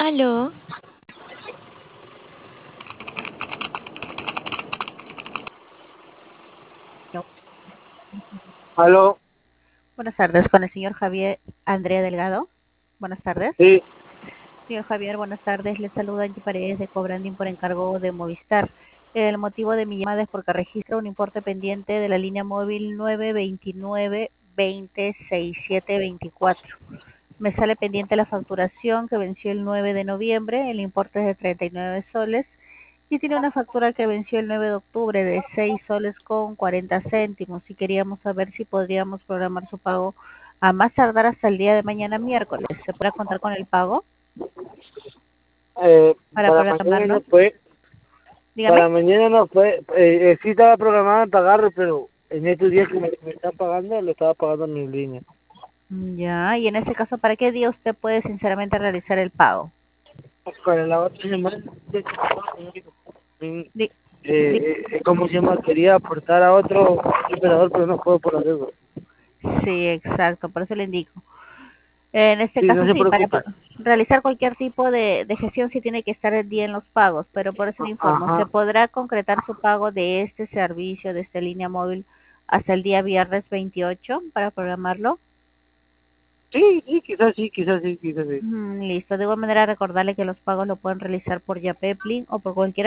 Aló, No. Aló, Buenas tardes, con el señor Javier Andrea Delgado. Buenas tardes. sí, Señor Javier, buenas tardes. Le saluda Angie Paredes de Cobranding por encargo de Movistar. El motivo de mi llamada es porque registra un importe pendiente de la línea móvil 929-206724. Me sale pendiente la facturación que venció el 9 de noviembre, el importe es de 39 soles y tiene una factura que venció el 9 de octubre de 6 soles con 40 céntimos y queríamos saber si podríamos programar su pago a más tardar hasta el día de mañana miércoles. ¿Se podrá contar con el pago eh, para para mañana no programarlo? fue, Dígame. sí estaba programada en pagarlo, pero en estos días que me están pagando, lo estaba pagando en mi línea. Ya, y en ese caso, ¿para qué día usted puede sinceramente realizar el pago? Para la otra semana, Di- di- ¿cómo se llama? Quería aportar a otro operador, pero no puedo por la deuda. sí, exacto, por eso le indico. En este Sí, no caso se sí, para preocupe. realizar cualquier tipo de gestión sí tiene que estar el día en los pagos, pero por eso le informo, ¿se Ajá. podrá concretar su pago de este servicio, de esta línea móvil, hasta el día viernes 28 para programarlo? Sí, sí, quizás sí, quizás sí, quizás sí. Listo, de igual manera recordarle que los pagos lo pueden realizar por Yapepli o por cualquier